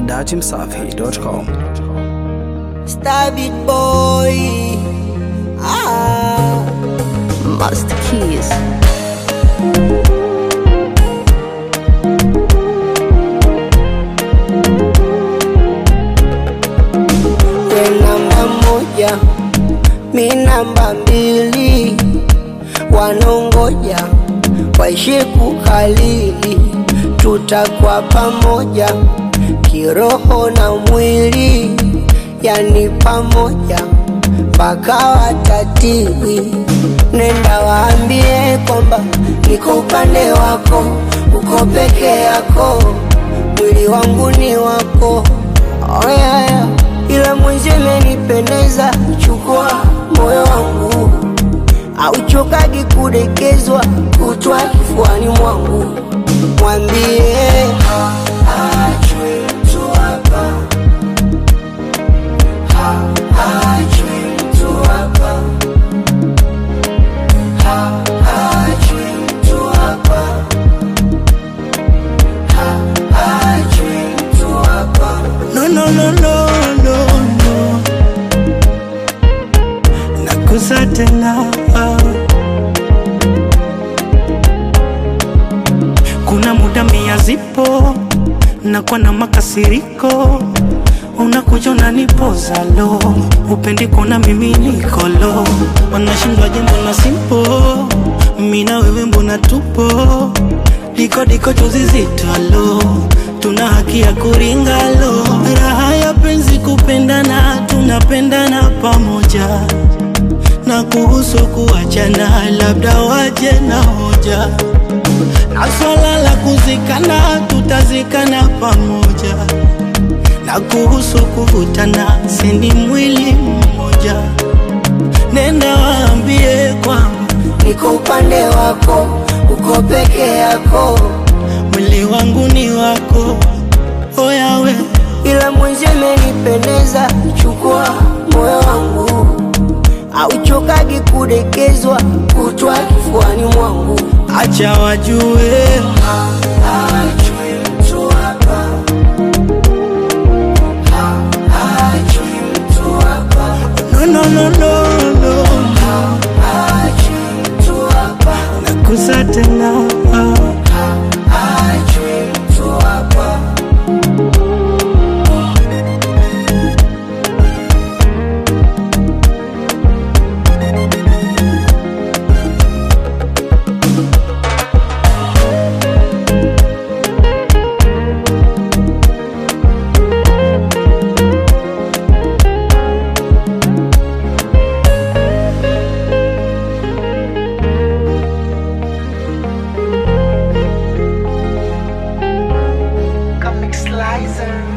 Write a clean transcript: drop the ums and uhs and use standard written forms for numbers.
datimsafi.com. Stabit boy, Master Keys. we namba moja, mi namba mbili, wanongoja waishi kukalili, tutakuwa pamoja kiroho na mwili, yani pamoja mpaka watatili. Nenda waambie kwamba niko upande wako, uko peke yako, mwili wangu ni wako. Oh yeah, yeah. Ila mwenzi menipendeza, chukua moyo wangu, auchokagi kudekezwa, kutwa kifuani mwangu. Mwambie haachwi mtu hapa, haachwi mtu hapa, haachwi mtu hapa, haachwi mtu hapa. No, no, no, no, no, no. Nakusa tena. Kuna muda mia zipo nakuwa na makasiriko, unakuja unanipoza lo, upendi kuona mimi niko lo. Wanashindwa jambo na simpo, mimi na wewe mbona tupo, diko diko chozi zito lo, tuna haki ya kuringa lo. Raha ya penzi kupendana, tunapendana pamoja, na kuhusu kuachana labda waje na hoja, na swala la kuzikana tutazikana pamoja, na kuhusu kuvutana sini mwili mmoja. Nenda waambie kwamba niko upande wako, uko peke yako, mwili wangu ni wako. Oya we, ila mwenzi menipendeza, chukua moyo wangu, auchokagi kudekezwa, kutwa kifuani mwangu. acha wajue Haachwi mtu hapa, haachwi mtu hapa, no, no, no, no, no. haachwi mtu hapa, Nakusa tena. haachwi mtu hapa. Comic Slicer.